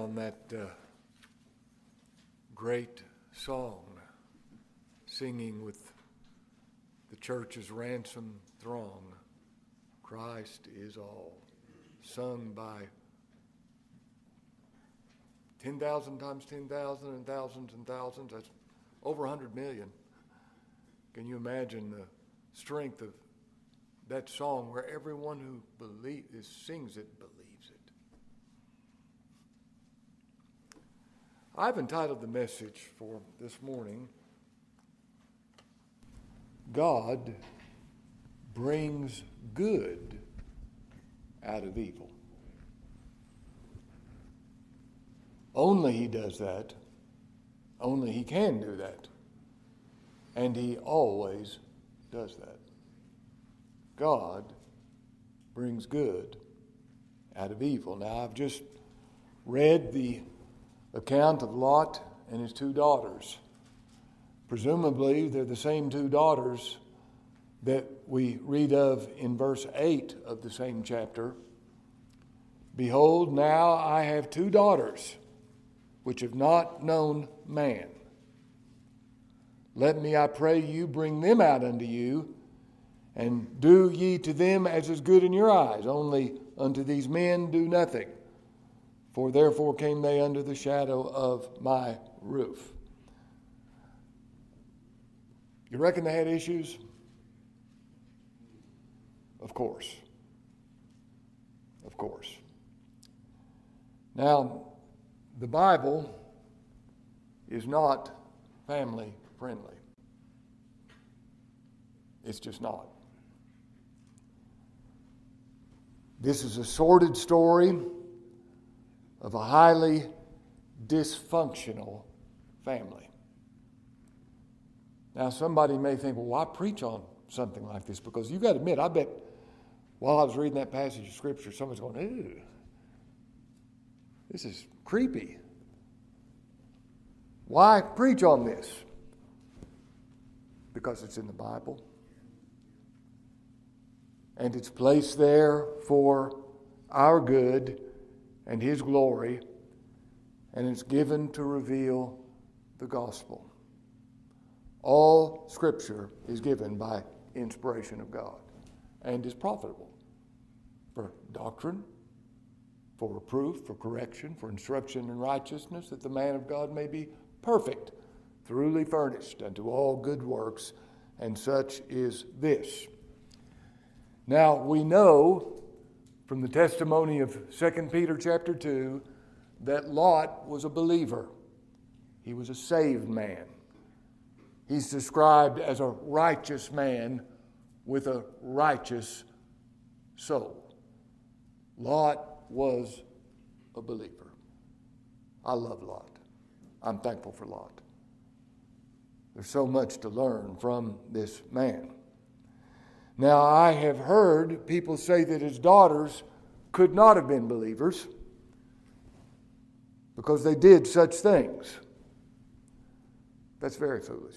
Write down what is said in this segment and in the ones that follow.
on that great song, singing with the church's ransom throng, Christ is all, sung by 10,000 times 10,000 and thousands and thousands. That's over 100 million. Can you imagine the strength of that song where everyone who sings it believes it? I've entitled the message for this morning, God brings good out of evil. Only He does that. Only He can do that. And He always does that. God brings good out of evil. Now, I've just read the account of Lot and his two daughters. Presumably, they're the same two daughters that we read of in verse 8 of the same chapter. Behold, now I have two daughters which have not known man. Let me, I pray you, bring them out unto you, and do ye to them as is good in your eyes. Only unto these men do nothing. For therefore came they under the shadow of my roof. You reckon they had issues? Of course. Of course. Now, the Bible is not family friendly. It's just not. This is a sordid story of a highly dysfunctional family. Now, somebody may think, well, why preach on something like this? Because you've got to admit, I bet while I was reading that passage of Scripture, someone's going, ew, this is creepy. Why preach on this? Because it's in the Bible. And it's placed there for our good and His glory, and it's given to reveal the gospel. All Scripture is given by inspiration of God and is profitable for doctrine, for reproof, for correction, for instruction in righteousness, that the man of God may be perfect, thoroughly furnished unto all good works, and such is this. Now, we know from the testimony of 2 Peter chapter 2 that Lot was a believer. He was a saved man. He's described as a righteous man with a righteous soul. Lot was a believer. I love Lot. I'm thankful for Lot. There's so much to learn from this man. Now, I have heard people say that his daughters could not have been believers because they did such things. That's very foolish.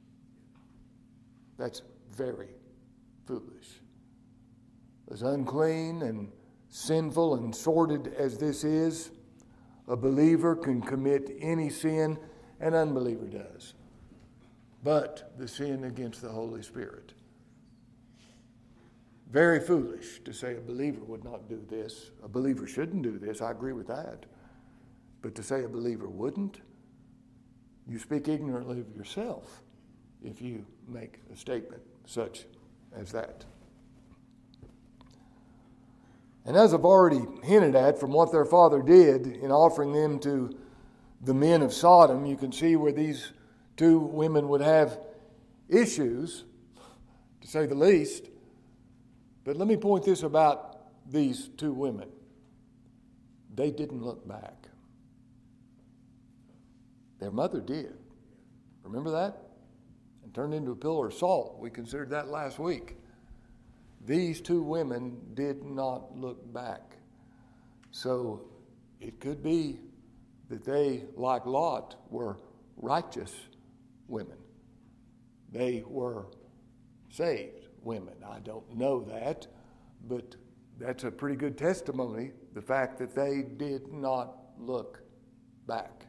That's very foolish. As unclean and sinful and sordid as this is, a believer can commit any sin an unbeliever does, but the sin against the Holy Spirit. Very foolish to say a believer would not do this. A believer shouldn't do this. I agree with that. But to say a believer wouldn't, you speak ignorantly of yourself if you make a statement such as that. And as I've already hinted at, from what their father did in offering them to the men of Sodom, you can see where these two women would have issues, to say the least. But let me point this about these two women. They didn't look back. Their mother did. Remember that? And turned into a pillar of salt. We considered that last week. These two women did not look back. So it could be that they, like Lot, were righteous women. They were saved women. I don't know that, but that's a pretty good testimony, the fact that they did not look back.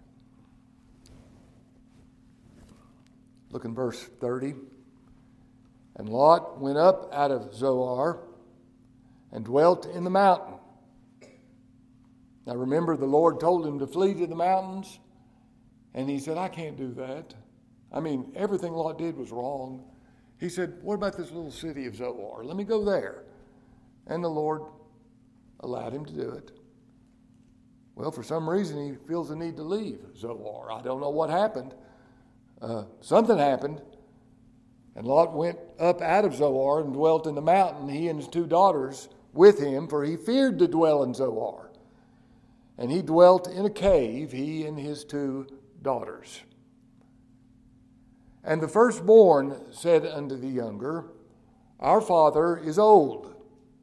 Look in verse 30. And Lot went up out of Zoar and dwelt in the mountain. Now remember, the Lord told him to flee to the mountains, and he said, I can't do that. I mean, everything Lot did was wrong. He said, what about this little city of Zoar? Let me go there. And the Lord allowed him to do it. Well, for some reason, he feels the need to leave Zoar. I don't know what happened. Something happened. And Lot went up out of Zoar and dwelt in the mountain, he and his 2 daughters with him, for he feared to dwell in Zoar. And he dwelt in a cave, he and his 2 daughters. And the firstborn said unto the younger, Our father is old.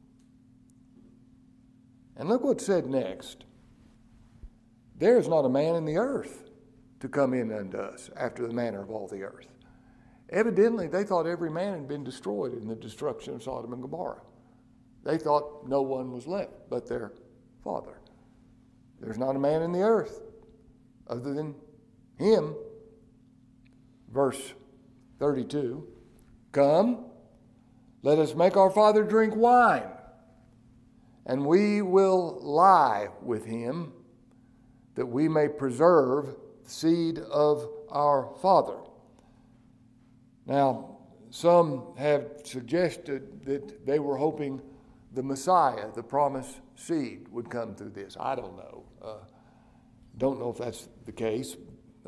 And look what's said next. There is not a man in the earth to come in unto us after the manner of all the earth. Evidently, they thought every man had been destroyed in the destruction of Sodom and Gomorrah. They thought no one was left but their father. There's not a man in the earth other than him. Verse 32, Come, let us make our father drink wine, and we will lie with him, that we may preserve the seed of our father. Now, some have suggested that they were hoping the Messiah, the promised seed, would come through this. I don't know. Don't know if that's the case.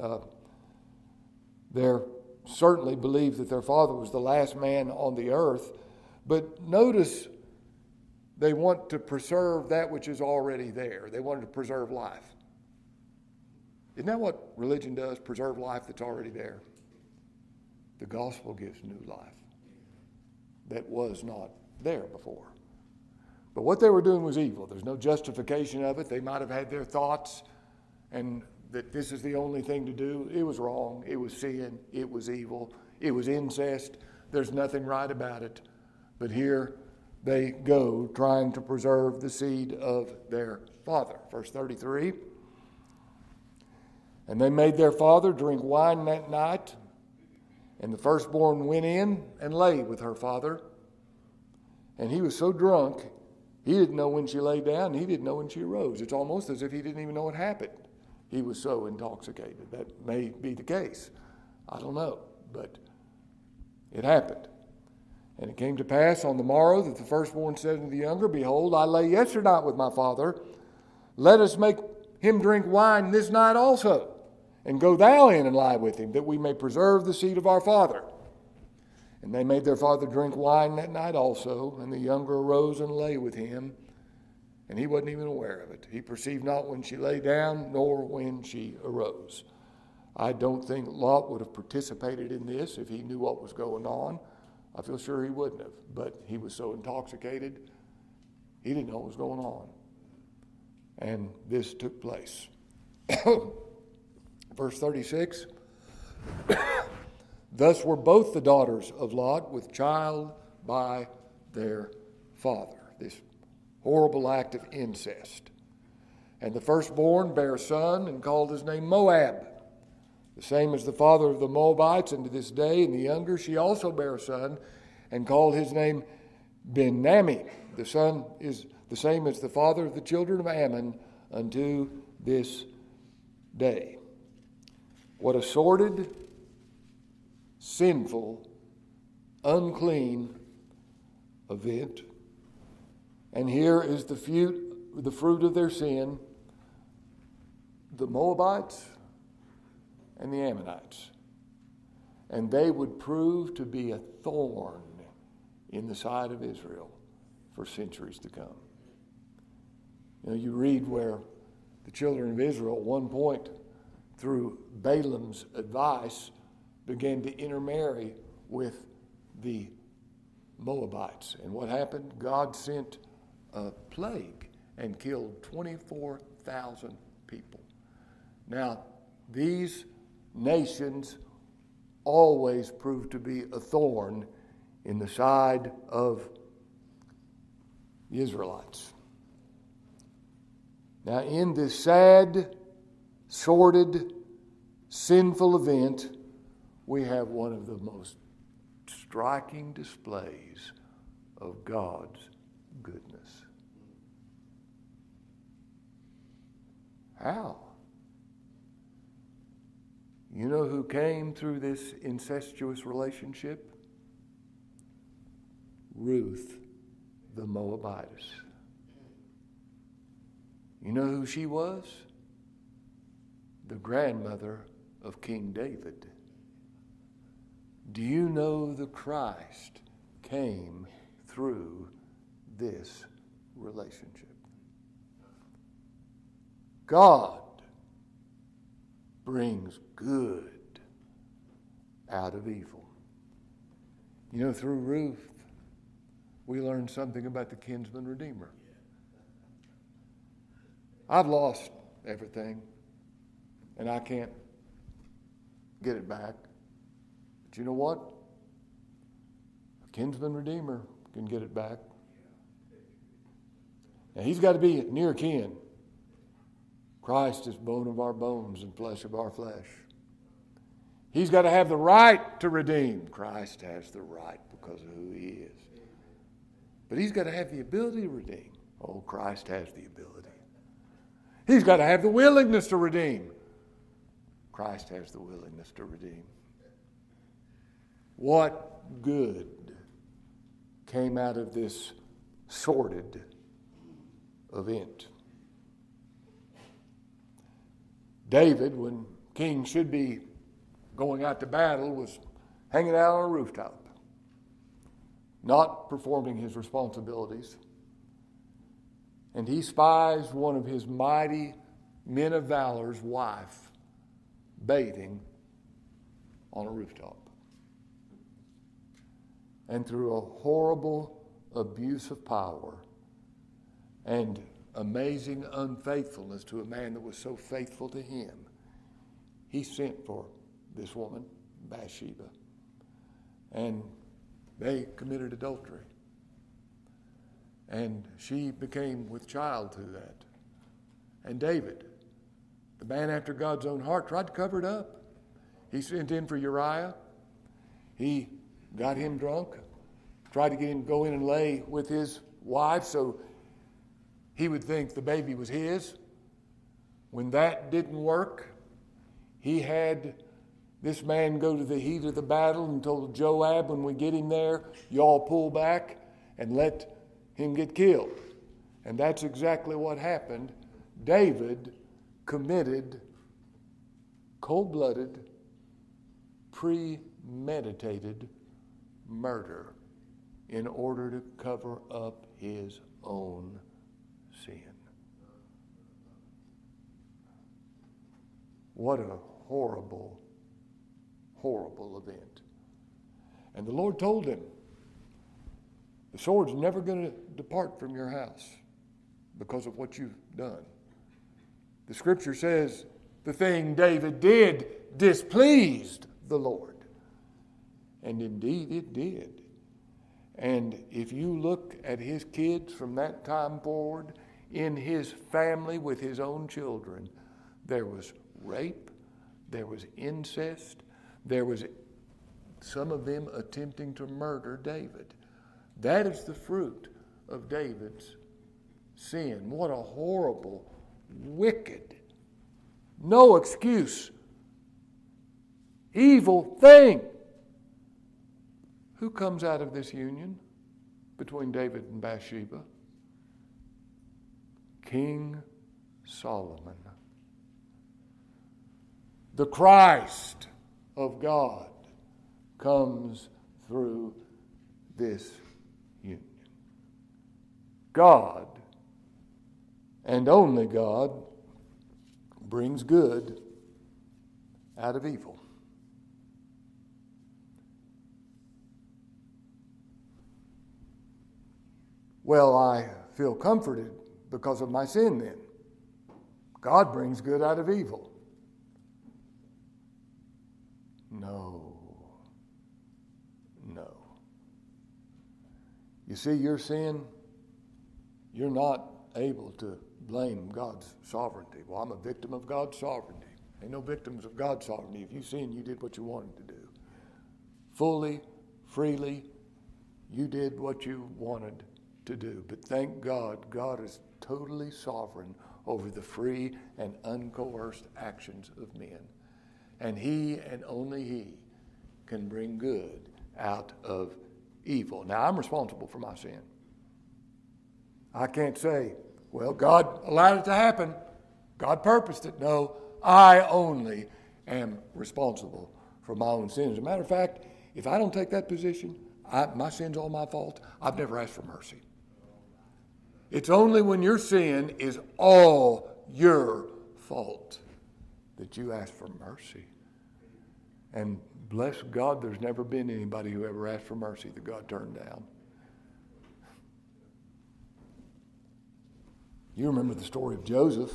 They certainly believed that their father was the last man on the earth. But notice they want to preserve that which is already there. They wanted to preserve life. Isn't that what religion does? Preserve life that's already there. The gospel gives new life that was not there before. But what they were doing was evil. There's no justification of it. They might have had their thoughts and that this is the only thing to do. It was wrong. It was sin. It was evil. It was incest. There's nothing right about it. But here they go trying to preserve the seed of their father. Verse 33. And they made their father drink wine that night. And the firstborn went in and lay with her father. And he was so drunk, he didn't know when she lay down, he didn't know when she arose. It's almost as if he didn't even know what happened. He was so intoxicated. That may be the case. I don't know, but it happened. And it came to pass on the morrow that the firstborn said unto the younger, Behold, I lay yesternight with my father. Let us make him drink wine this night also. And go thou in and lie with him, that we may preserve the seed of our father. And they made their father drink wine that night also, and the younger arose and lay with him, and he wasn't even aware of it. He perceived not when she lay down, nor when she arose. I don't think Lot would have participated in this if he knew what was going on. I feel sure he wouldn't have, but he was so intoxicated, he didn't know what was going on. And this took place. Verse 36, Thus were both the daughters of Lot with child by their father. This horrible act of incest. And the firstborn bare a son and called his name Moab, the same as the father of the Moabites unto this day. And the younger, she also bare a son and called his name Ben-Ammi. The son is the same as the father of the children of Ammon unto this day. What a sordid, sinful, unclean event. And here is the fruit of their sin, the Moabites and the Ammonites. And they would prove to be a thorn in the side of Israel for centuries to come. You know, you read where the children of Israel at one point, through Balaam's advice, began to intermarry with the Moabites. And what happened? God sent a plague and killed 24,000 people. Now, these nations always prove to be a thorn in the side of the Israelites. Now, in this sad sordid, sinful event, we have one of the most striking displays of God's goodness. How? You know who came through this incestuous relationship? Ruth the Moabitess. You know who she was? The grandmother of King David. Do you know the Christ came through this relationship? God brings good out of evil. You know, through Ruth, we learned something about the kinsman redeemer. I've lost everything, and I can't get it back. But you know what? A kinsman redeemer can get it back. Now, he's got to be near kin. Christ is bone of our bones and flesh of our flesh. He's got to have the right to redeem. Christ has the right because of who he is. But he's got to have the ability to redeem. Oh, Christ has the ability. He's got to have the willingness to redeem. Christ has the willingness to redeem. What good came out of this sordid event? David, when king should be going out to battle, was hanging out on a rooftop, not performing his responsibilities. And he spies one of his mighty men of valor's wife bathing on a rooftop. And through a horrible abuse of power and amazing unfaithfulness to a man that was so faithful to him, he sent for this woman, Bathsheba, and they committed adultery. And she became with child through that. And David, the man after God's own heart, tried to cover it up. He sent in for Uriah. He got him drunk, tried to get him to go in and lay with his wife so he would think the baby was his. When that didn't work, he had this man go to the heat of the battle and told Joab, when we get him there, y'all pull back and let him get killed. And that's exactly what happened. David committed cold-blooded, premeditated murder in order to cover up his own sin. What a horrible, horrible event. And the Lord told him, the sword's never going to depart from your house because of what you've done. The scripture says the thing David did displeased the Lord. And indeed it did. And if you look at his kids from that time forward, in his family with his own children, there was rape, there was incest, there was some of them attempting to murder David. That is the fruit of David's sin. What a horrible, wicked, no excuse, evil thing. Who comes out of this union between David and Bathsheba? King Solomon. The Christ of God comes through this union. God, and only God, brings good out of evil. Well, I feel comforted because of my sin then. God brings good out of evil. No. You see, your sin, you're not able to blame God's sovereignty. Well, I'm a victim of God's sovereignty. Ain't no victims of God's sovereignty. If you sin, you did what you wanted to do. Fully, freely, you did what you wanted to do. But thank God, God is totally sovereign over the free and uncoerced actions of men. And He and only He can bring good out of evil. Now, I'm responsible for my sin. I can't say, well, God allowed it to happen. God purposed it. No, I only am responsible for my own sins. As a matter of fact, if I don't take that position, my sin's all my fault. I've never asked for mercy. It's only when your sin is all your fault that you ask for mercy. And bless God, there's never been anybody who ever asked for mercy that God turned down. You remember the story of Joseph.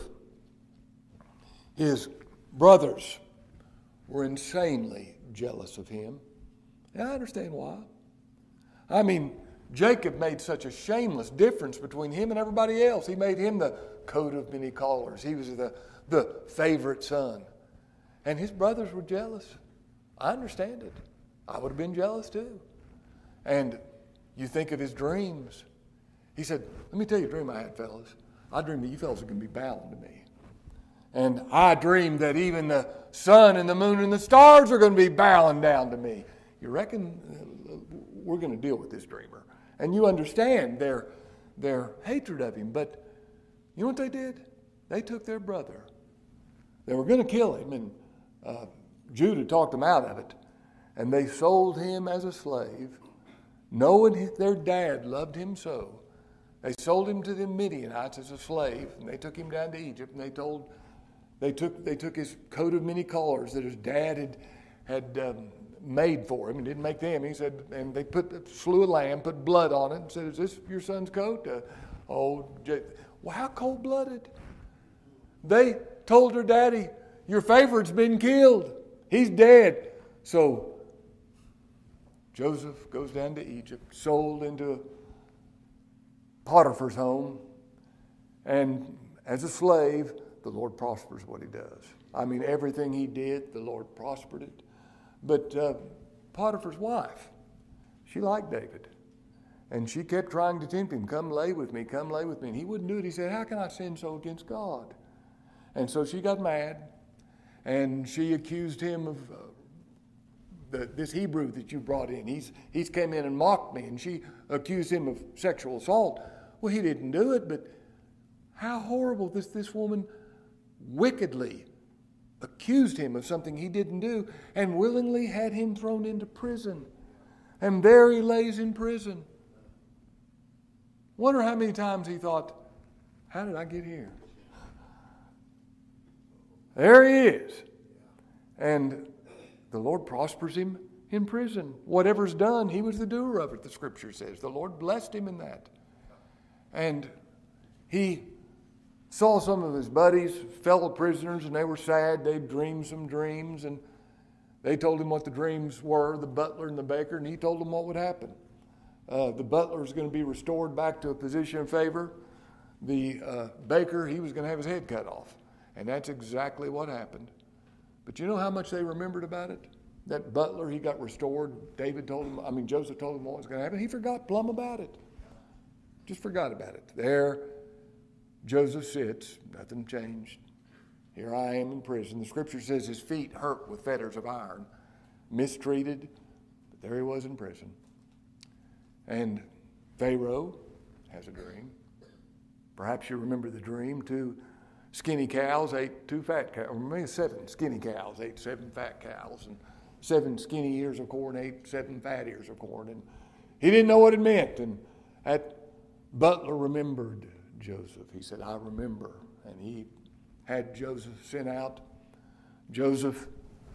His brothers were insanely jealous of him. And I understand why. I mean, Jacob made such a shameless difference between him and everybody else. He made him the coat of many colors. He was the favorite son. And his brothers were jealous. I understand it. I would have been jealous too. And you think of his dreams. He said, let me tell you a dream I had, fellas. I dreamed that you fellas are going to be bowing to me. And I dreamed that even the sun and the moon and the stars are going to be bowing down to me. You reckon we're going to deal with this dreamer? And you understand their hatred of him. But you know what they did? They took their brother. They were going to kill him, and Judah talked them out of it. And they sold him as a slave, knowing their dad loved him so. They sold him to the Midianites as a slave, and they took him down to Egypt, and they took his coat of many colors that his dad had made for him, and didn't make them. He said, and they slew a lamb, put blood on it, and said, "Is this your son's coat?" Well, how cold-blooded! They told her daddy, "Your favorite's been killed. He's dead." So Joseph goes down to Egypt, sold into Potiphar's home, and as a slave, the Lord prospers what he does. I mean, everything he did, the Lord prospered it. But Potiphar's wife, she liked David, and she kept trying to tempt him, "Come lay with me, come lay with me." And he wouldn't do it. He said, "How can I sin so against God?" And so she got mad, and she accused him of this Hebrew that you brought in. He's came in and mocked me, and she accused him of sexual assault. Well, he didn't do it, but how horrible this woman wickedly accused him of something he didn't do and willingly had him thrown into prison. And there he lays in prison. Wonder how many times he thought, how did I get here? There he is. And the Lord prospers him in prison. Whatever's done, he was the doer of it, the Scripture says. The Lord blessed him in that. And he saw some of his buddies, fellow prisoners, and they were sad. They'd dreamed some dreams, and they told him what the dreams were, the butler and the baker, and he told them what would happen. The butler is going to be restored back to a position of favor. The baker, he was going to have his head cut off. And that's exactly what happened. But you know how much they remembered about it? That butler, he got restored. Joseph told him what was going to happen. He forgot plumb about it. Just forgot about it. There, Joseph sits, nothing changed. Here I am in prison. The Scripture says his feet hurt with fetters of iron, mistreated, but there he was in prison. And Pharaoh has a dream. Perhaps you remember the dream. 2 skinny cows ate 2 fat cows, or maybe 7 skinny cows ate 7 fat cows, and 7 skinny ears of corn ate 7 fat ears of corn. And he didn't know what it meant. And that butler remembered Joseph. He said, "I remember." And he had Joseph sent out. Joseph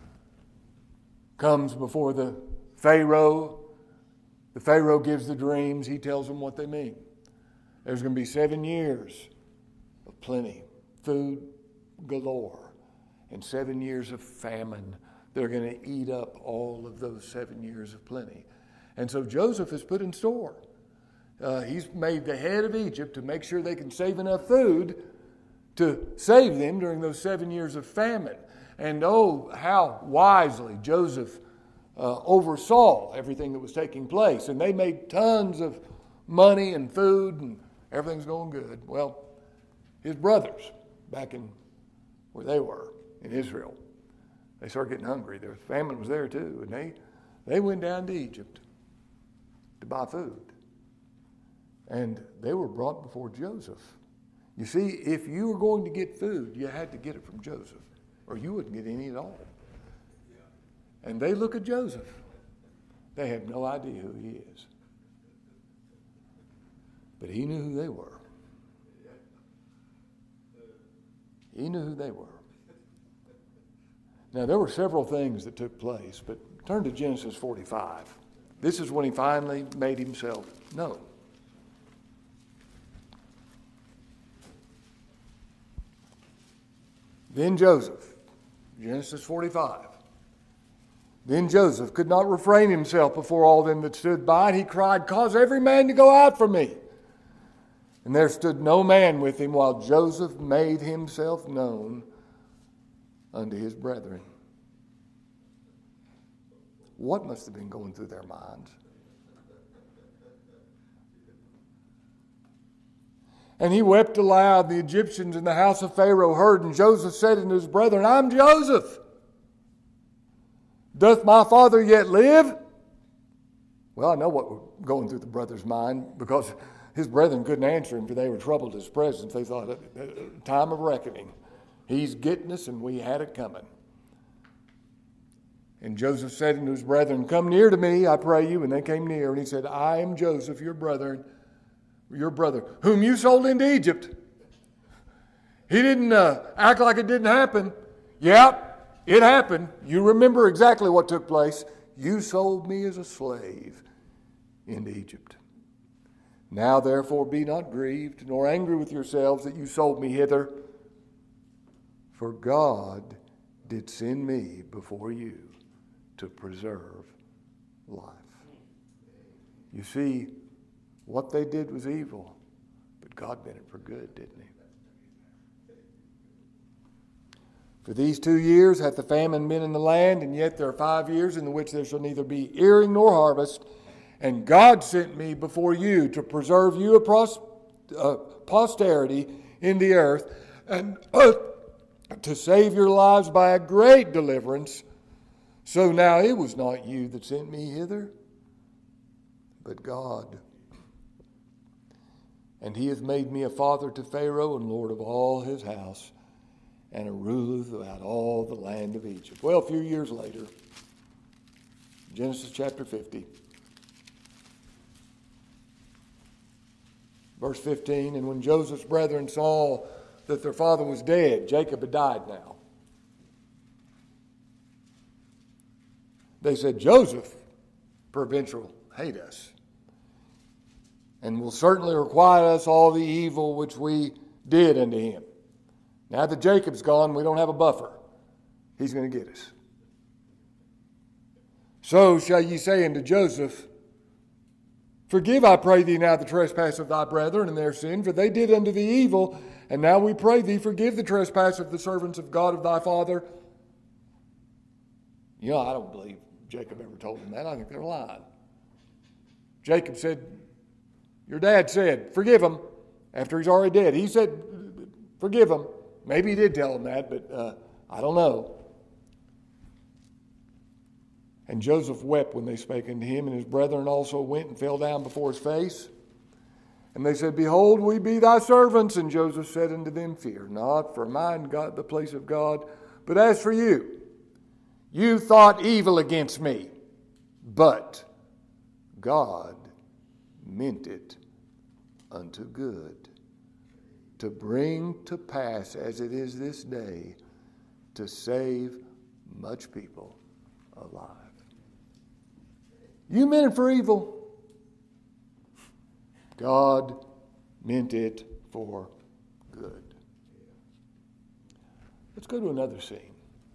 comes before the Pharaoh. The Pharaoh gives the dreams. He tells them what they mean. There's going to be 7 years of plenty, food galore, and 7 years of famine. They're going to eat up all of those 7 years of plenty. And so Joseph is put in store. He's made the head of Egypt to make sure they can save enough food to save them during those 7 years of famine. And oh, how wisely Joseph oversaw everything that was taking place. And they made tons of money and food, and everything's going good. Well, his brothers, back in where they were, in Israel, they started getting hungry. The famine was there too, and they went down to Egypt to buy food. And they were brought before Joseph. You see, if you were going to get food, you had to get it from Joseph, or you wouldn't get any at all. And they look at Joseph. They have no idea who he is. But he knew who they were. He knew who they were. Now, there were several things that took place, but turn to Genesis 45. This is when he finally made himself known. Then Joseph, Genesis 45. Then Joseph could not refrain himself before all them that stood by, and he cried, "Cause every man to go out from me." And there stood no man with him while Joseph made himself known unto his brethren. What must have been going through their minds? And he wept aloud. The Egyptians in the house of Pharaoh heard, and Joseph said unto his brethren, "I'm Joseph. Doth my father yet live?" Well, I know what was going through the brother's mind, because his brethren couldn't answer him, for they were troubled at his presence. They thought, time of reckoning. He's getting us, and we had it coming. And Joseph said unto his brethren, "Come near to me, I pray you." And they came near, and he said, "I am Joseph, your brother, whom you sold into Egypt." He didn't act like it didn't happen. Yep, it happened. You remember exactly what took place. You sold me as a slave into Egypt. Now therefore be not grieved, nor angry with yourselves that you sold me hither. For God did send me before you to preserve life. You see, what they did was evil, but God meant it for good, didn't he? For these 2 years hath the famine been in the land, and yet there are 5 years in the which there shall neither be earing nor harvest. And God sent me before you to preserve you a posterity in the earth, and to save your lives by a great deliverance. So now it was not you that sent me hither, but God. And he hath made me a father to Pharaoh, and lord of all his house, and a ruler throughout all the land of Egypt. Well, a few years later, Genesis chapter 50. Verse 15, and when Joseph's brethren saw that their father was dead, Jacob had died now, they said, "Joseph peradventure will hate us, and will certainly requite us all the evil which we did unto him. Now that Jacob's gone, we don't have a buffer. He's going to get us. So shall ye say unto Joseph, Forgive, I pray thee, now the trespass of thy brethren and their sin, for they did unto thee evil, and now we pray thee, forgive the trespass of the servants of God of thy father." You know, I don't believe Jacob ever told them that. I think they're lying. Jacob said, your dad said, forgive him, after he's already dead. He said, forgive him. Maybe he did tell him that, but I don't know. And Joseph wept when they spake unto him, and his brethren also went and fell down before his face. And they said, Behold, we be thy servants. And Joseph said unto them, Fear not, for mine got the place of God. But as for you, you thought evil against me, but God meant it unto good, to bring to pass, as it is this day, to save much people alive. You meant it for evil. God meant it for good. Let's go to another scene.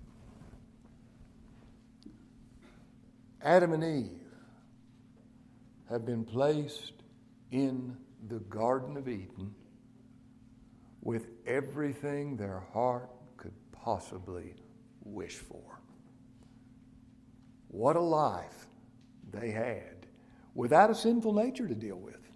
Adam and Eve have been placed in the Garden of Eden with everything their heart could possibly wish for. What a life they had without a sinful nature to deal with.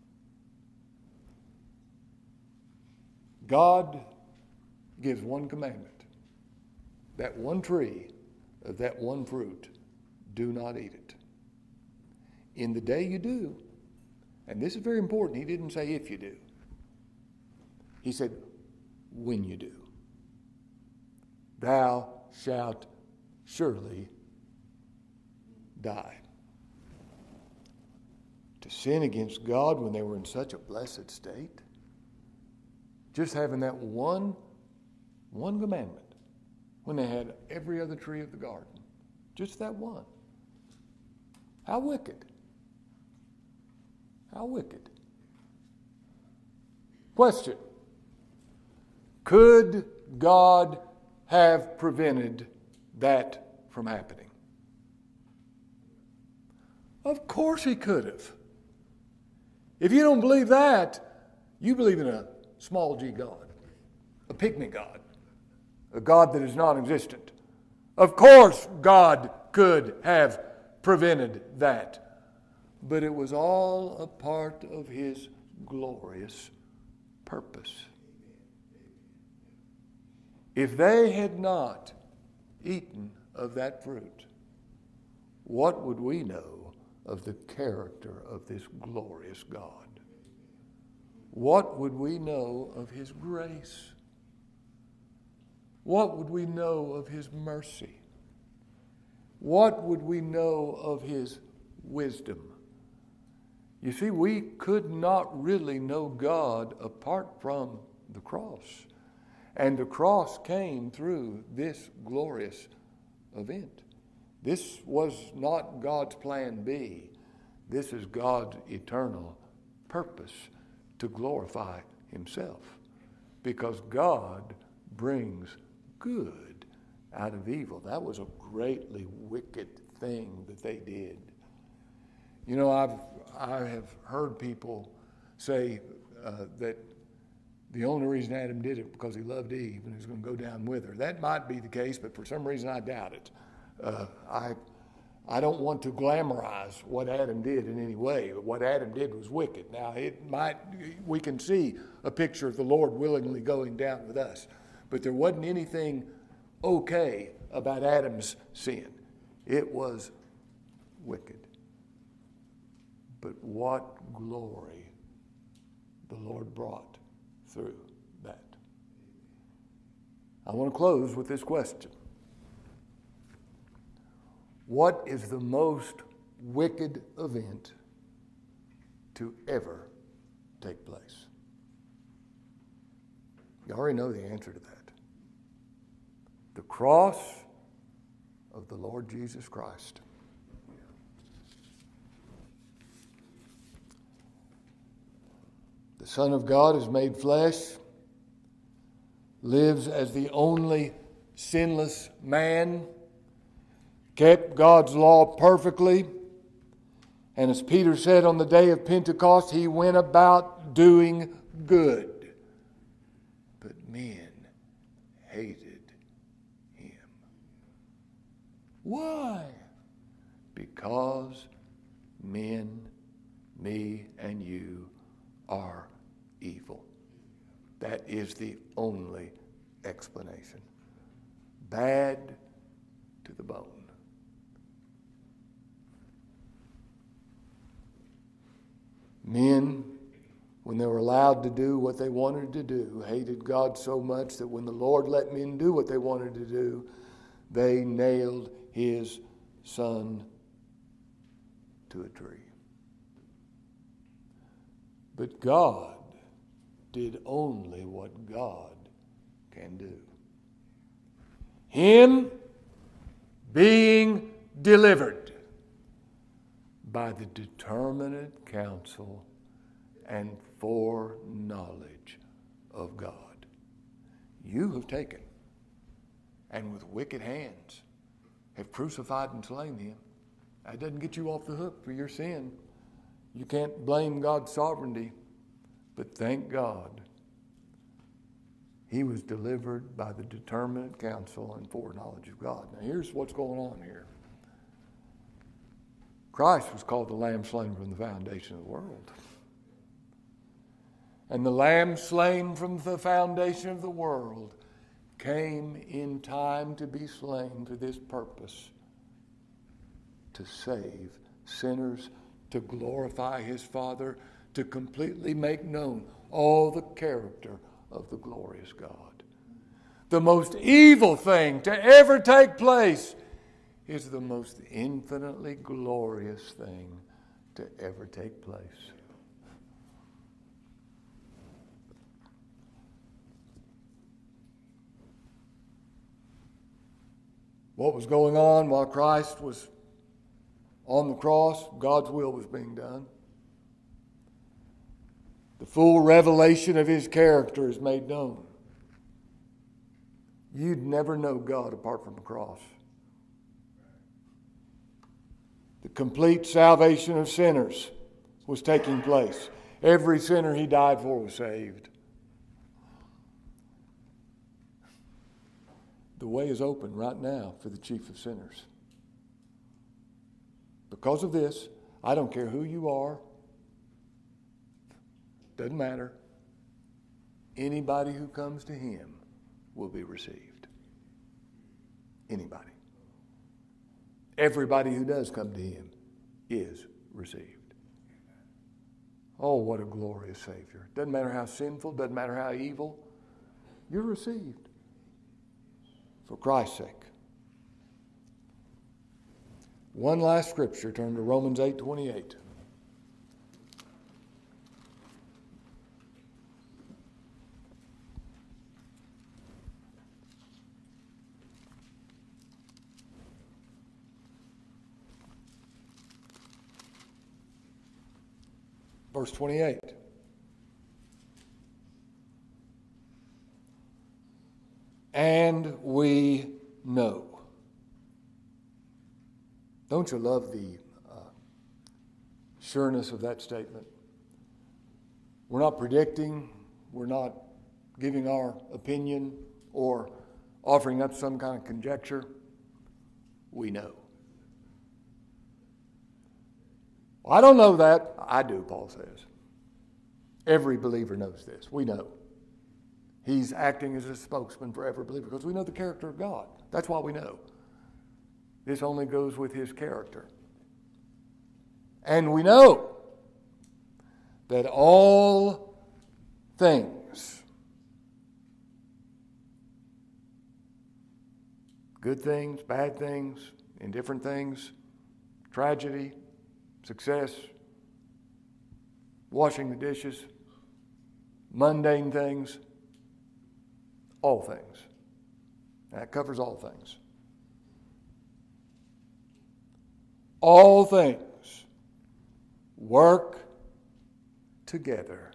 God gives one commandment. That one tree of that one fruit, do not eat it. In the day you do, and this is very important, he didn't say if you do. He said, when you do, thou shalt surely die. To sin against God when they were in such a blessed state, just having that one commandment, when they had every other tree of the garden, just that one. How wicked. How wicked. Question. Could God have prevented that from happening? Of course he could have. If you don't believe that, you believe in a small g God, a pygmy God, a God that is non-existent. Of course God could have prevented that. But it was all a part of his glorious purpose. If they had not eaten of that fruit, what would we know of the character of this glorious God? What would we know of his grace? What would we know of his mercy? What would we know of his wisdom? You see, we could not really know God apart from the cross. And the cross came through this glorious event. This was not God's plan B. This is God's eternal purpose to glorify himself. Because God brings good out of evil. That was a greatly wicked thing that they did. You know, I have heard people say that the only reason Adam did it because he loved Eve and he was going to go down with her. That might be the case, but for some reason I doubt it. I don't want to glamorize what Adam did in any way, but what Adam did was wicked. Now, we can see a picture of the Lord willingly going down with us, but there wasn't anything okay about Adam's sin. It was wicked. But what glory the Lord brought through that. I want to close with this question. What is the most wicked event to ever take place? You already know the answer to that. The cross of the Lord Jesus Christ. The Son of God is made flesh, lives as the only sinless man, kept God's law perfectly, and as Peter said on the day of Pentecost, he went about doing good. But men hated him. Why? Because men, me and you, are evil. That is the only explanation. Bad to the bone. Men, when they were allowed to do what they wanted to do, hated God so much that when the Lord let men do what they wanted to do, they nailed his Son to a tree. But God did only what God can do. Him being delivered by the determinate counsel and foreknowledge of God. You have taken and with wicked hands have crucified and slain him. That doesn't get you off the hook for your sin. You can't blame God's sovereignty, but thank God He was delivered by the determinate counsel and foreknowledge of God. Now here's what's going on here. Christ was called the Lamb slain from the foundation of the world. And the Lamb slain from the foundation of the world came in time to be slain for this purpose, to save sinners, to glorify his Father, to completely make known all the character of the glorious God. The most evil thing to ever take place is the most infinitely glorious thing to ever take place. What was going on while Christ was on the cross? God's will was being done. The full revelation of his character is made known. You'd never know God apart from the cross. The complete salvation of sinners was taking place. Every sinner he died for was saved. The way is open right now for the chief of sinners. Because of this, I don't care who you are. Doesn't matter. Anybody who comes to him will be received. Anybody. Everybody who does come to him is received. Oh, what a glorious Savior. Doesn't matter how sinful, doesn't matter how evil, you're received. For Christ's sake. One last scripture, turn to Romans 8:28. Verse 28. And we know. Don't you love the sureness of that statement? We're not predicting. We're not giving our opinion or offering up some kind of conjecture. We know. Well, I don't know that. I do, Paul says. Every believer knows this. We know. He's acting as a spokesman for every believer because we know the character of God. That's why we know. This only goes with his character. And we know that all things, good things, bad things, indifferent things, tragedy, success, washing the dishes, mundane things, all things. That covers all things. All things work together.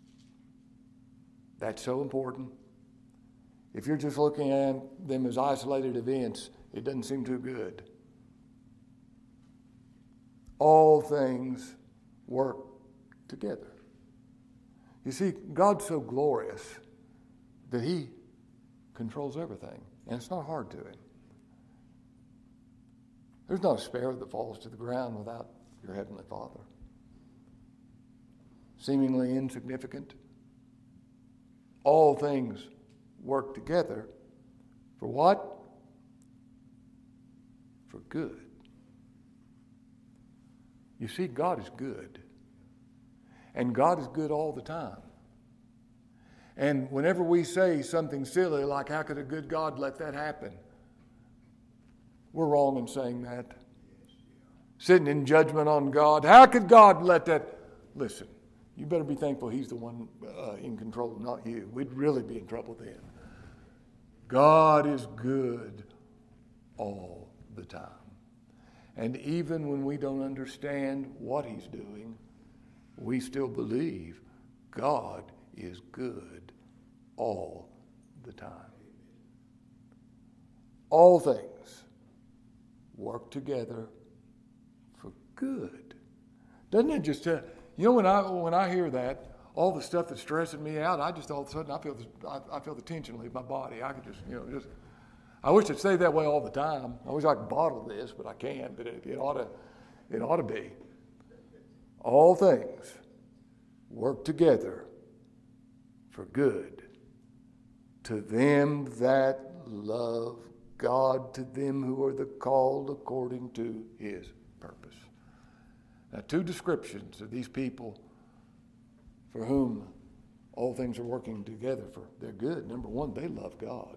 That's so important. If you're just looking at them as isolated events, it doesn't seem too good. All things work together. You see, God's so glorious that he controls everything, and it's not hard to him. There's not a sparrow that falls to the ground without your Heavenly Father. Seemingly insignificant. All things work together for what? For good. You see, God is good. And God is good all the time. And whenever we say something silly like, how could a good God let that happen? We're wrong in saying that. Sitting in judgment on God. How could God let that? Listen, you better be thankful he's the one in control, not you. We'd really be in trouble then. God is good all the time. And even when we don't understand what he's doing, we still believe God is good all the time. All things work together for good. Doesn't it just tell, when I hear that, all the stuff that's stressing me out, I just all of a sudden I feel the tension leave my body. I could just I wish it'd stay that way all the time. I wish I could bottle this, but I can't. But it ought to be. All things work together for good to them that love God, to them who are the called according to his purpose. Now, two descriptions of these people for whom all things are working together for their good. Number one, they love God.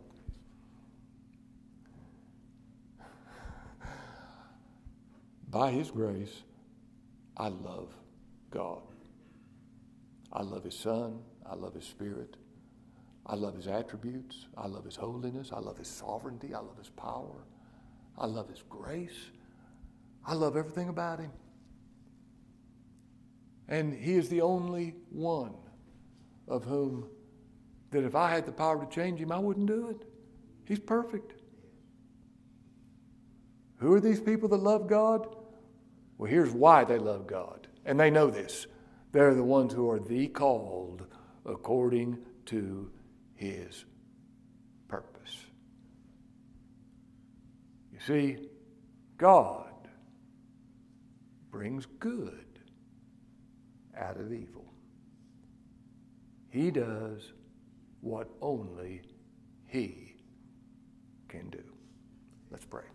By his grace, I love God. I love his Son. I love his Spirit. I love his attributes. I love his holiness. I love his sovereignty. I love his power. I love his grace. I love everything about him. And he is the only one of whom that if I had the power to change him, I wouldn't do it. He's perfect. Who are these people that love God? Well, here's why they love God. And they know this. They're the ones who are the called according to his purpose. You see, God brings good out of evil. He does what only he can do. Let's pray.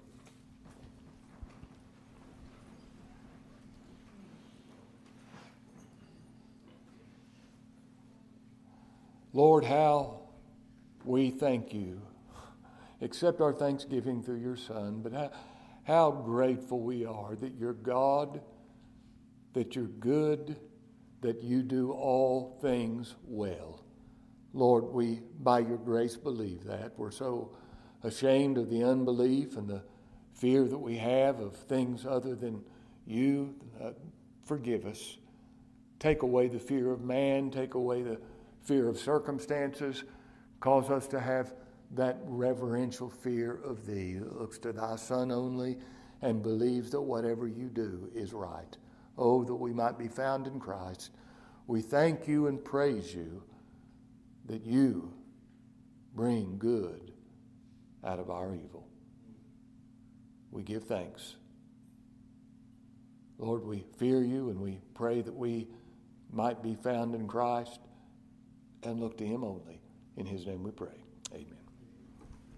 Lord, how we thank you. Accept our thanksgiving through your Son, but how grateful we are that you're God, that you're good, that you do all things well. Lord, we, by your grace, believe that. We're so ashamed of the unbelief and the fear that we have of things other than you. Forgive us. Take away the fear of man. Take away the fear of circumstances. Cause us to have that reverential fear of thee that looks to thy Son only and believes that whatever you do is right. Oh, that we might be found in Christ. We thank you and praise you that you bring good out of our evil. We give thanks. Lord, we fear you and we pray that we might be found in Christ and look to him only. In his name we pray.